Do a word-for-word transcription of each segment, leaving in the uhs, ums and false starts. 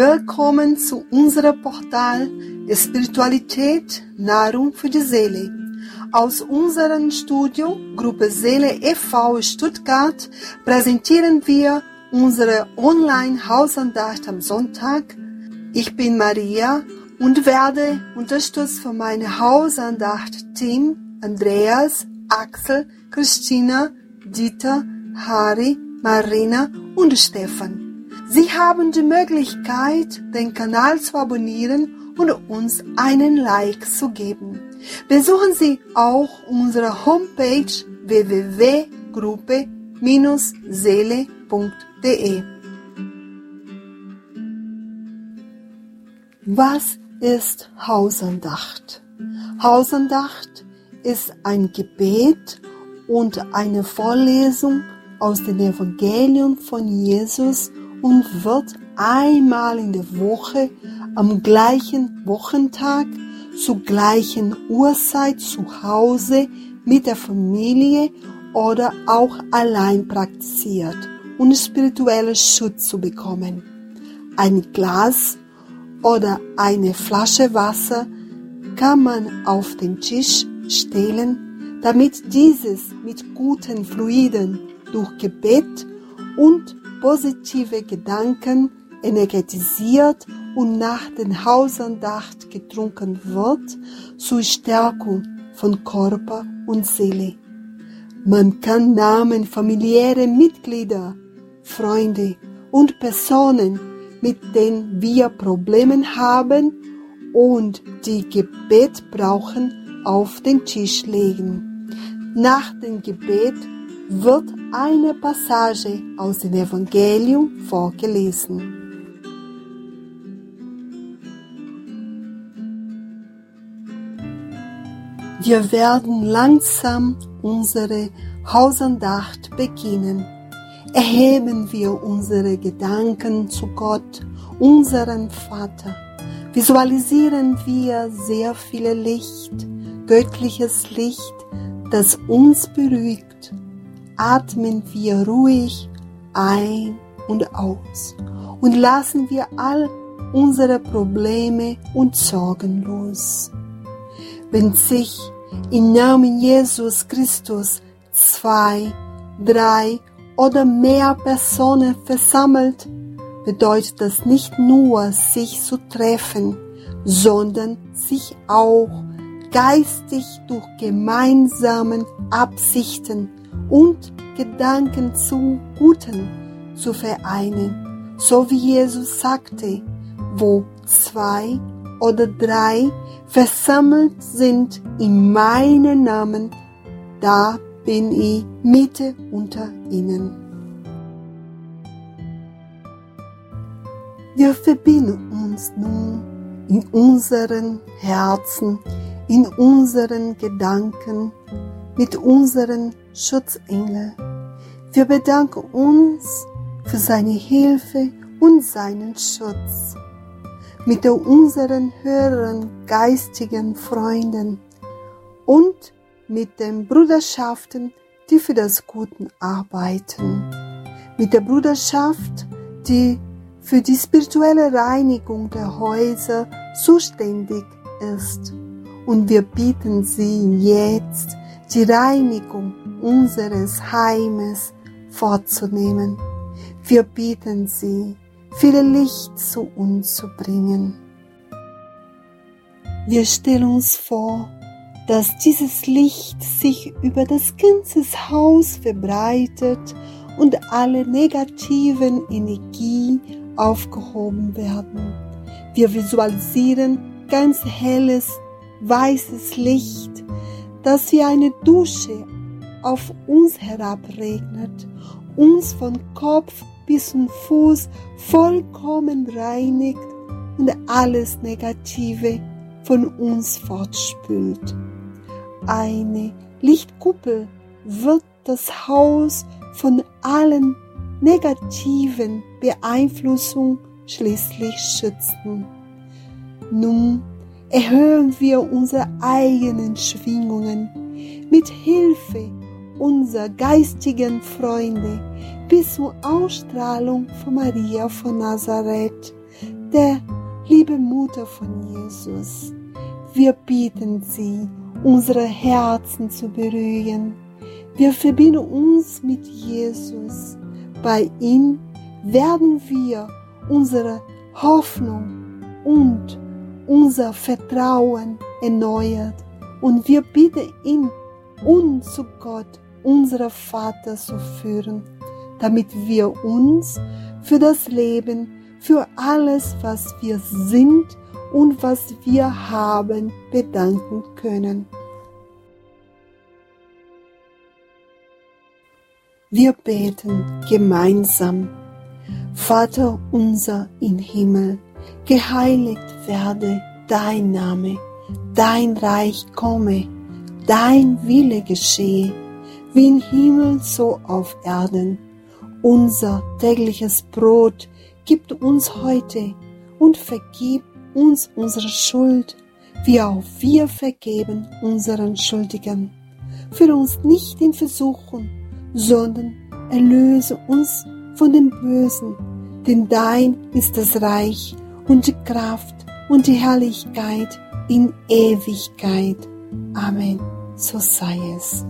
Willkommen zu unserem Portal der Spiritualität Nahrung für die Seele. Aus unserem Studio Gruppe Seele e V Stuttgart präsentieren wir unsere Online-Hausandacht am Sonntag. Ich bin Maria und werde unterstützt von meinem Hausandacht-Team Andreas, Axel, Christina, Dieter, Harry, Marina und Stefan. Sie haben die Möglichkeit, den Kanal zu abonnieren und uns einen Like zu geben. Besuchen Sie auch unsere Homepage w w w punkt gruppe seele punkt de. Was ist Hausandacht? Hausandacht ist ein Gebet und eine Vorlesung aus dem Evangelium von Jesus und wird einmal in der Woche am gleichen Wochentag zur gleichen Uhrzeit zu Hause mit der Familie oder auch allein praktiziert, um spirituellen Schutz zu bekommen. Ein Glas oder eine Flasche Wasser kann man auf den Tisch stellen, damit dieses mit guten Fluiden durch Gebet und positive Gedanken energetisiert und nach der Hausandacht getrunken wird, zur Stärkung von Körper und Seele. Man kann Namen familiäre Mitglieder, Freunde und Personen, mit denen wir Probleme haben und die Gebet brauchen, auf den Tisch legen. Nach dem Gebet wird eine Passage aus dem Evangelium vorgelesen. Wir werden langsam unsere Hausandacht beginnen. Erheben wir unsere Gedanken zu Gott, unseren Vater. Visualisieren wir sehr viel Licht, göttliches Licht, das uns beruhigt. Atmen wir ruhig ein und aus und lassen wir all unsere Probleme und Sorgen los. Wenn sich im Namen Jesus Christus zwei, drei oder mehr Personen versammelt, bedeutet das nicht nur, sich zu treffen, sondern sich auch geistig durch gemeinsame Absichten und Gedanken zum Guten zu vereinen, so wie Jesus sagte, wo zwei oder drei versammelt sind in meinem Namen, da bin ich Mitte unter ihnen. Wir verbinden uns nun in unseren Herzen, in unseren Gedanken mit unseren Schutzengel. Wir bedanken uns für seine Hilfe und seinen Schutz. Mit unseren höheren geistigen Freunden und mit den Bruderschaften, die für das Gute arbeiten. Mit der Bruderschaft, die für die spirituelle Reinigung der Häuser zuständig ist. Und wir bitten Sie jetzt, die Reinigung unseres Heimes vorzunehmen. Wir bitten Sie, viel Licht zu uns zu bringen. Wir stellen uns vor, dass dieses Licht sich über das ganze Haus verbreitet und alle negativen Energien aufgehoben werden. Wir visualisieren ganz helles, weißes Licht, das wie eine Dusche auf uns herabregnet, uns von Kopf bis zum Fuß vollkommen reinigt und alles Negative von uns fortspült. Eine Lichtkuppel wird das Haus von allen negativen Beeinflussungen schließlich schützen. Nun erhöhen wir unsere eigenen Schwingungen mit Hilfe unserer geistigen Freunde bis zur Ausstrahlung von Maria von Nazareth, der liebe Mutter von Jesus, wir bitten Sie, unsere Herzen zu berühren. Wir verbinden uns mit Jesus. Bei ihm werden wir unsere Hoffnung und unser Vertrauen erneuert. Und wir bitten ihn, uns zu Gott, unser Vater, zu führen, damit wir uns für das Leben, für alles, was wir sind und was wir haben, bedanken können. Wir beten gemeinsam. Vater unser im Himmel, geheiligt werde dein Name, dein Reich komme, dein Wille geschehe, wie im Himmel so auf Erden. Unser tägliches Brot gib uns heute und vergib uns unsere Schuld, wie auch wir vergeben unseren Schuldigen. Führe uns nicht in Versuchung, sondern erlöse uns von dem Bösen, denn dein ist das Reich und die Kraft und die Herrlichkeit in Ewigkeit. Amen. So sei es.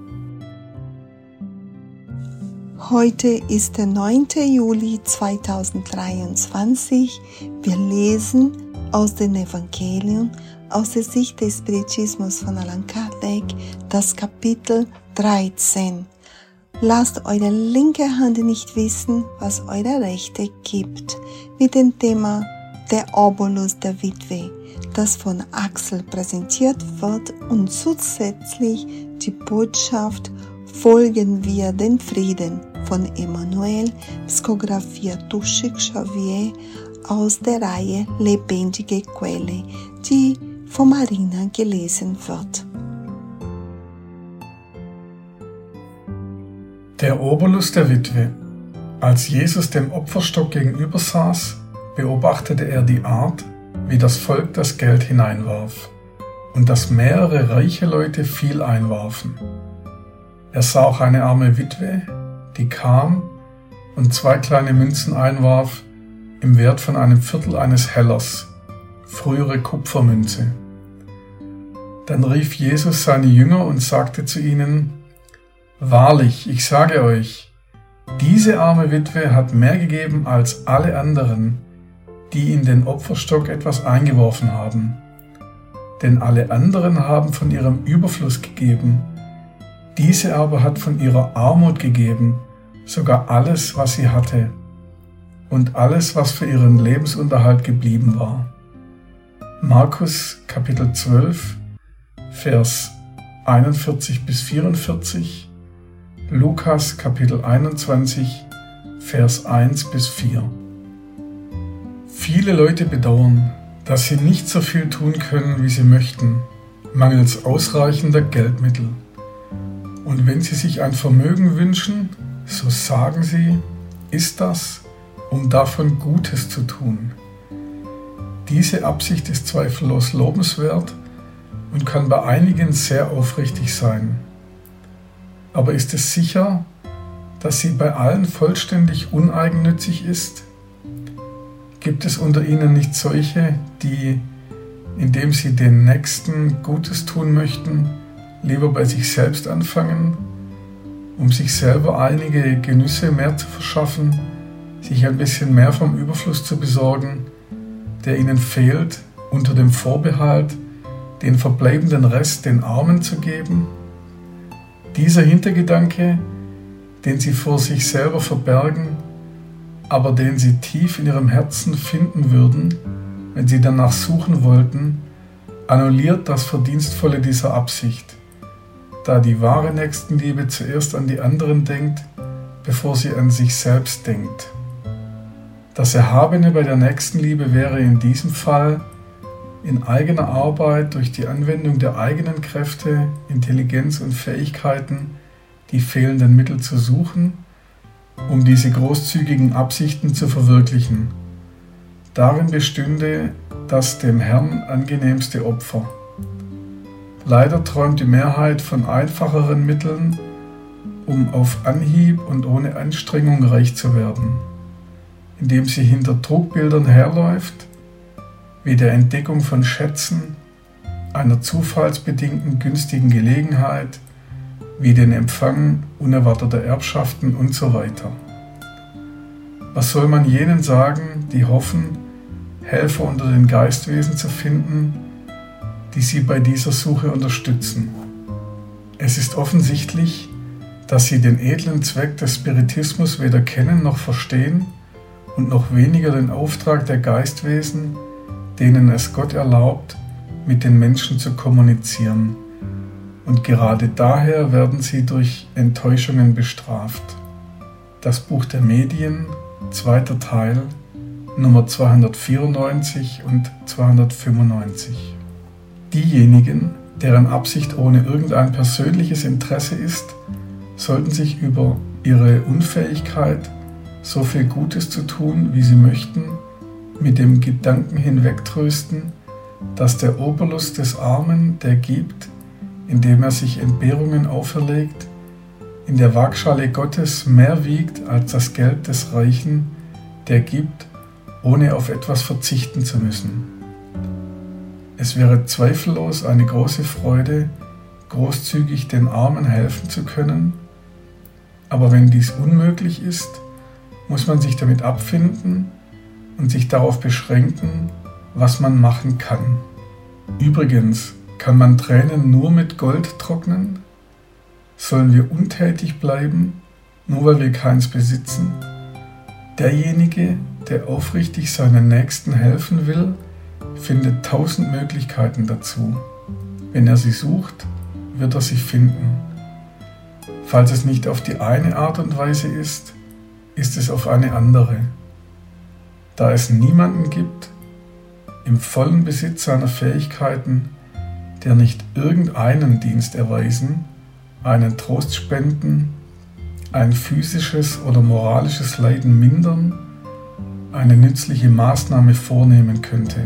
Heute ist der neunte Juli zweitausenddreiundzwanzig. Wir lesen aus den Evangelien aus der Sicht des Spiritismus von Allan Kardec das Kapitel dreizehn. Lasst eure linke Hand nicht wissen, was eure rechte gibt, mit dem Thema Der Obolus der Witwe, das von Axel präsentiert wird, und zusätzlich die Botschaft Folgen wir den Frieden von Emmanuel, pskografiert durch Chic Xavier aus der Reihe Lebendige Quelle, die von Marina gelesen wird. Der Obolus der Witwe. Als Jesus dem Opferstock gegenüber saß, beobachtete er die Art, wie das Volk das Geld hineinwarf und dass mehrere reiche Leute viel einwarfen. Er sah auch eine arme Witwe, die kam und zwei kleine Münzen einwarf im Wert von einem Viertel eines Hellers, frühere Kupfermünze. Dann rief Jesus seine Jünger und sagte zu ihnen: Wahrlich, ich sage euch, diese arme Witwe hat mehr gegeben als alle anderen, die in den Opferstock etwas eingeworfen haben. Denn alle anderen haben von ihrem Überfluss gegeben, diese aber hat von ihrer Armut gegeben, sogar alles, was sie hatte, und alles, was für ihren Lebensunterhalt geblieben war. Markus Kapitel zwölf, Vers einundvierzig bis vierundvierzig, Lukas Kapitel einundzwanzig, Vers eins bis vier. Viele Leute bedauern, dass sie nicht so viel tun können, wie sie möchten, mangels ausreichender Geldmittel. Und wenn sie sich ein Vermögen wünschen, so sagen sie, ist das, um davon Gutes zu tun. Diese Absicht ist zweifellos lobenswert und kann bei einigen sehr aufrichtig sein. Aber ist es sicher, dass sie bei allen vollständig uneigennützig ist? Gibt es unter ihnen nicht solche, die, indem sie den Nächsten Gutes tun möchten, lieber bei sich selbst anfangen, um sich selber einige Genüsse mehr zu verschaffen, sich ein bisschen mehr vom Überfluss zu besorgen, der ihnen fehlt, unter dem Vorbehalt, den verbleibenden Rest den Armen zu geben? Dieser Hintergedanke, den sie vor sich selber verbergen, aber den sie tief in ihrem Herzen finden würden, wenn sie danach suchen wollten, annulliert das Verdienstvolle dieser Absicht, da die wahre Nächstenliebe zuerst an die anderen denkt, bevor sie an sich selbst denkt. Das Erhabene bei der Nächstenliebe wäre in diesem Fall, in eigener Arbeit durch die Anwendung der eigenen Kräfte, Intelligenz und Fähigkeiten die fehlenden Mittel zu suchen, um diese großzügigen Absichten zu verwirklichen. Darin bestünde das dem Herrn angenehmste Opfer. Leider träumt die Mehrheit von einfacheren Mitteln, um auf Anhieb und ohne Anstrengung reich zu werden. indem sie hinter Trugbildern herläuft, wie der Entdeckung von Schätzen, einer zufallsbedingten günstigen Gelegenheit, wie den Empfang unerwarteter Erbschaften und so weiter. Was soll man jenen sagen, die hoffen, Helfer unter den Geistwesen zu finden, die sie bei dieser Suche unterstützen? Es ist offensichtlich, dass sie den edlen Zweck des Spiritismus weder kennen noch verstehen und noch weniger den Auftrag der Geistwesen, denen es Gott erlaubt, mit den Menschen zu kommunizieren. Und gerade daher werden sie durch Enttäuschungen bestraft. Das Buch der Medien, zweiter Teil, Nummer zweihundertvierundneunzig und zweihundertfünfundneunzig. Diejenigen, deren Absicht ohne irgendein persönliches Interesse ist, sollten sich über ihre Unfähigkeit, so viel Gutes zu tun, wie sie möchten, mit dem Gedanken hinwegtrösten, dass der Obolus des Armen, der gibt, indem er sich Entbehrungen auferlegt, in der Waagschale Gottes mehr wiegt als das Geld des Reichen, der gibt, ohne auf etwas verzichten zu müssen. Es wäre zweifellos eine große Freude, großzügig den Armen helfen zu können, aber wenn dies unmöglich ist, muss man sich damit abfinden und sich darauf beschränken, was man machen kann. Übrigens, kann man Tränen nur mit Gold trocknen? Sollen wir untätig bleiben, nur weil wir keins besitzen? Derjenige, der aufrichtig seinen Nächsten helfen will, findet tausend Möglichkeiten dazu. Wenn er sie sucht, wird er sie finden. Falls es nicht auf die eine Art und Weise ist, ist es auf eine andere. Da es niemanden gibt, im vollen Besitz seiner Fähigkeiten, der nicht irgendeinen Dienst erweisen, einen Trost spenden, ein physisches oder moralisches Leiden mindern, eine nützliche Maßnahme vornehmen könnte.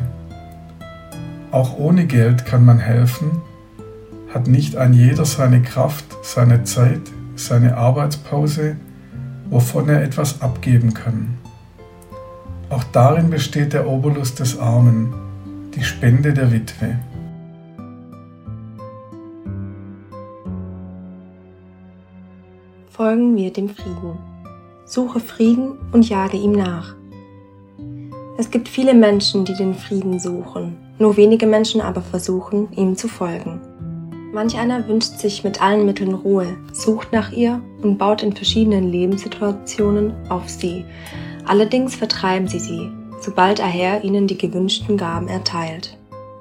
Auch ohne Geld kann man helfen, hat nicht ein jeder seine Kraft, seine Zeit, seine Arbeitspause, wovon er etwas abgeben kann. Auch darin besteht der Obolus des Armen, die Spende der Witwe. Folgen wir dem Frieden. Suche Frieden und jage ihm nach. Es gibt viele Menschen, die den Frieden suchen, nur wenige Menschen aber versuchen, ihm zu folgen. Manch einer wünscht sich mit allen Mitteln Ruhe, sucht nach ihr und baut in verschiedenen Lebenssituationen auf sie. Allerdings vertreiben sie sie, sobald der Herr ihnen die gewünschten Gaben erteilt.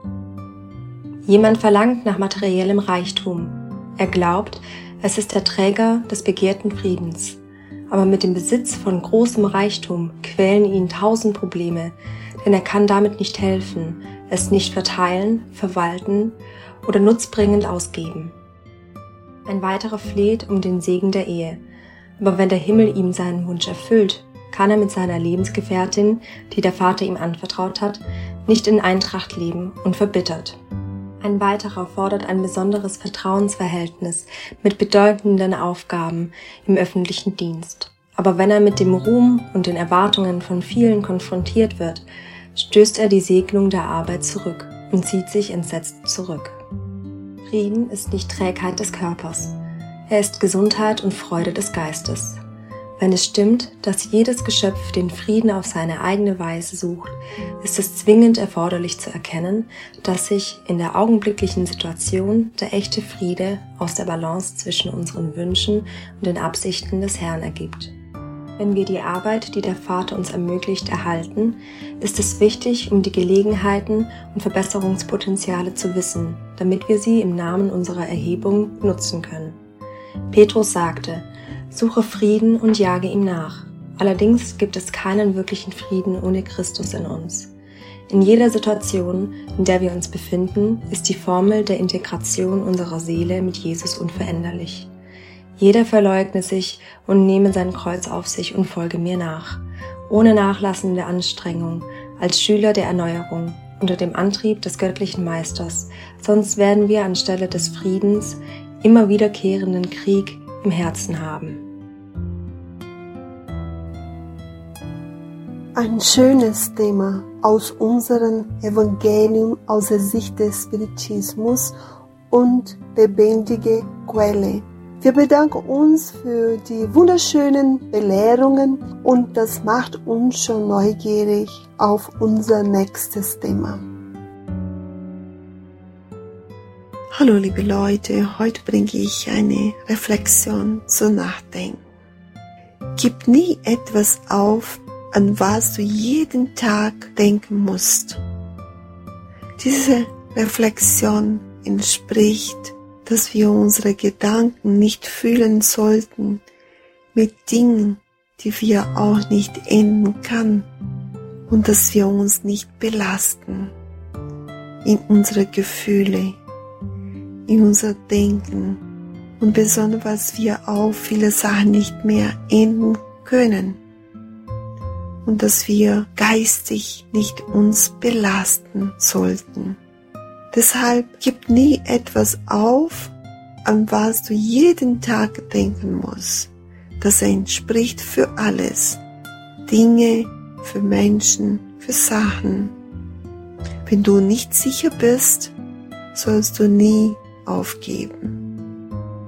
Jemand verlangt nach materiellem Reichtum. Er glaubt, es ist der Träger des begehrten Friedens. Aber mit dem Besitz von großem Reichtum quälen ihn tausend Probleme, denn er kann damit nicht helfen, es nicht verteilen, verwalten oder nutzbringend ausgeben. Ein weiterer fleht um den Segen der Ehe, aber wenn der Himmel ihm seinen Wunsch erfüllt, kann er mit seiner Lebensgefährtin, die der Vater ihm anvertraut hat, nicht in Eintracht leben und verbittert. Ein weiterer fordert ein besonderes Vertrauensverhältnis mit bedeutenden Aufgaben im öffentlichen Dienst. Aber wenn er mit dem Ruhm und den Erwartungen von vielen konfrontiert wird, stößt er die Segnung der Arbeit zurück und zieht sich entsetzt zurück. Frieden ist nicht Trägheit des Körpers. Er ist Gesundheit und Freude des Geistes. Wenn es stimmt, dass jedes Geschöpf den Frieden auf seine eigene Weise sucht, ist es zwingend erforderlich zu erkennen, dass sich in der augenblicklichen Situation der echte Friede aus der Balance zwischen unseren Wünschen und den Absichten des Herrn ergibt. Wenn wir die Arbeit, die der Vater uns ermöglicht, erhalten, ist es wichtig, um die Gelegenheiten und Verbesserungspotenziale zu wissen, damit wir sie im Namen unserer Erhebung nutzen können. Petrus sagte: Suche Frieden und jage ihm nach. Allerdings gibt es keinen wirklichen Frieden ohne Christus in uns. In jeder Situation, in der wir uns befinden, ist die Formel der Integration unserer Seele mit Jesus unveränderlich. Jeder verleugne sich und nehme sein Kreuz auf sich und folge mir nach, ohne nachlassende Anstrengung, als Schüler der Erneuerung, unter dem Antrieb des göttlichen Meisters, sonst werden wir anstelle des Friedens immer wiederkehrenden Krieg im Herzen haben. Ein schönes Thema aus unserem Evangelium aus der Sicht des Spiritismus und lebendige Quelle. Wir bedanken uns für die wunderschönen Belehrungen und das macht uns schon neugierig auf unser nächstes Thema. Hallo liebe Leute, heute bringe ich eine Reflexion zum Nachdenken. Gib nie etwas auf, an was du jeden Tag denken musst. Diese Reflexion entspricht, dass wir unsere Gedanken nicht füllen sollten mit Dingen, die wir auch nicht ändern können, und dass wir uns nicht belasten in unsere Gefühle, in unser Denken und besonders, was wir auch viele Sachen nicht mehr ändern können und dass wir geistig nicht uns belasten sollten. Deshalb gib nie etwas auf, an was du jeden Tag denken musst. Das entspricht für alles. Dinge, für Menschen, für Sachen. Wenn du nicht sicher bist, sollst du nie aufgeben.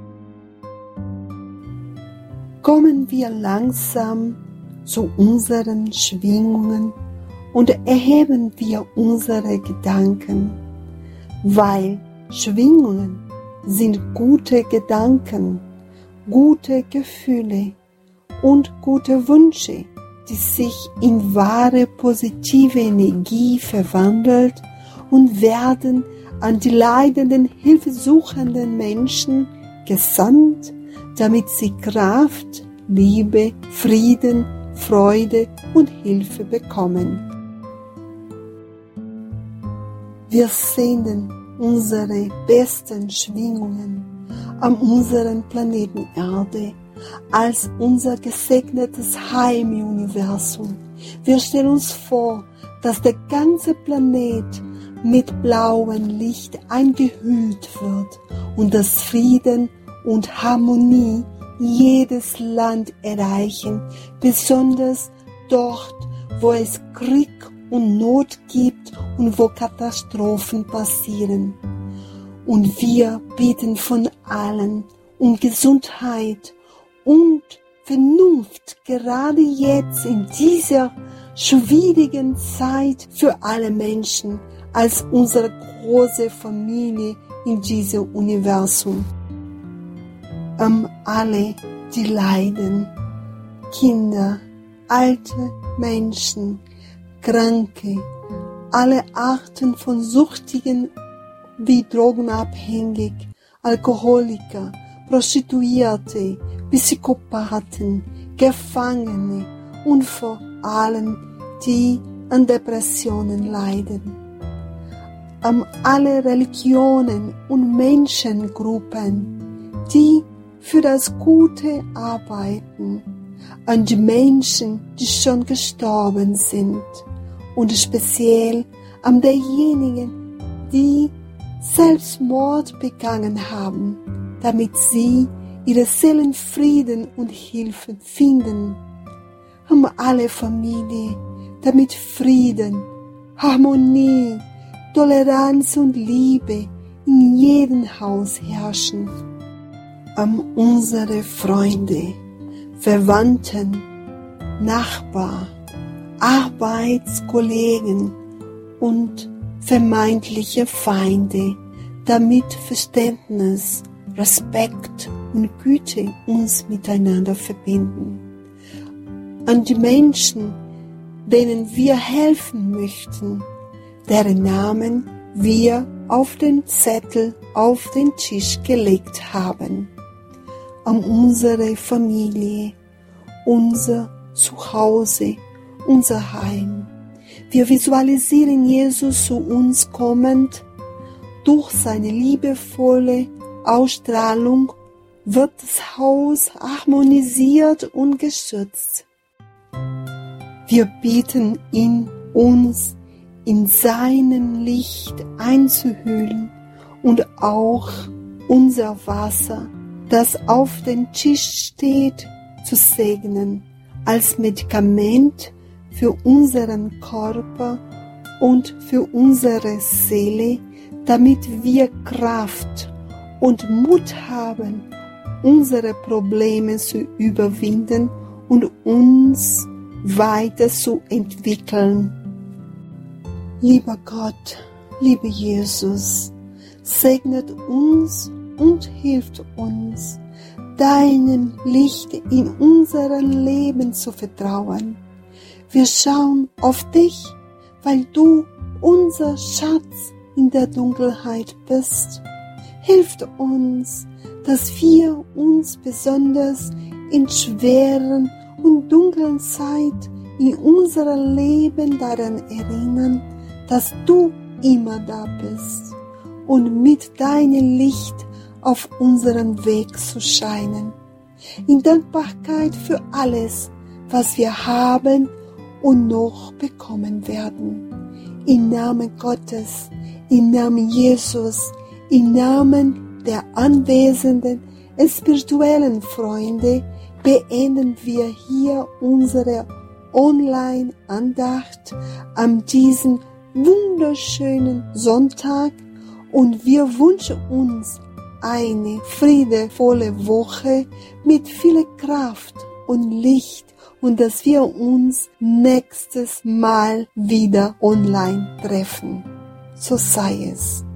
Kommen wir langsam zu unseren Schwingungen und erheben wir unsere Gedanken. Weil Schwingungen sind gute Gedanken, gute Gefühle und gute Wünsche, die sich in wahre positive Energie verwandelt und werden an die leidenden, hilfesuchenden Menschen gesandt, damit sie Kraft, Liebe, Frieden, Freude und Hilfe bekommen. Wir senden unsere besten Schwingungen an unseren Planeten Erde als unser gesegnetes Heim im Universum. Wir stellen uns vor, dass der ganze Planet mit blauem Licht eingehüllt wird und dass Frieden und Harmonie jedes Land erreichen, besonders dort, wo es Krieg und Not gibt und wo Katastrophen passieren. Und wir bitten von allen um Gesundheit und Vernunft, gerade jetzt in dieser schwierigen Zeit für alle Menschen, als unsere große Familie in diesem Universum. Um alle, die leiden, Kinder, alte Menschen, Kranke, alle Arten von Süchtigen wie Drogenabhängig, Alkoholiker, Prostituierte, Psychopathen, Gefangene und vor allem die an Depressionen leiden. An alle Religionen und Menschengruppen, die für das Gute arbeiten, an die Menschen, die schon gestorben sind und speziell an derjenigen, die Selbstmord begangen haben, damit sie ihre Seelenfrieden und Hilfe finden. An alle Familien, damit Frieden, Harmonie, Toleranz und Liebe in jedem Haus herrschen. An unsere Freunde, Verwandten, Nachbarn, Arbeitskollegen und vermeintliche Feinde, damit Verständnis, Respekt und Güte uns miteinander verbinden. An die Menschen, denen wir helfen möchten, deren Namen wir auf den Zettel auf den Tisch gelegt haben. An unsere Familie, unser Zuhause, unser Heim. Wir visualisieren Jesus zu uns kommend. Durch seine liebevolle Ausstrahlung wird das Haus harmonisiert und geschützt. Wir bitten ihn, uns in seinem Licht einzuhüllen und auch unser Wasser, das auf dem Tisch steht, zu segnen, als Medikament für unseren Körper und für unsere Seele, damit wir Kraft und Mut haben, unsere Probleme zu überwinden und uns weiterzuentwickeln. Lieber Gott, lieber Jesus, segnet uns und hilft uns, deinem Licht in unserem Leben zu vertrauen. Wir schauen auf dich, weil du unser Schatz in der Dunkelheit bist. Hilf uns, dass wir uns besonders in schweren und dunklen Zeit in unserem Leben daran erinnern, dass du immer da bist und mit deinem Licht auf unserem Weg zu scheinen. In Dankbarkeit für alles, was wir haben und noch bekommen werden. Im Namen Gottes, im Namen Jesus, im Namen der anwesenden spirituellen Freunde beenden wir hier unsere Online-Andacht an diesem wunderschönen Sonntag und wir wünschen uns eine friedevolle Woche mit viel Kraft und Licht und dass wir uns nächstes Mal wieder online treffen. So sei es.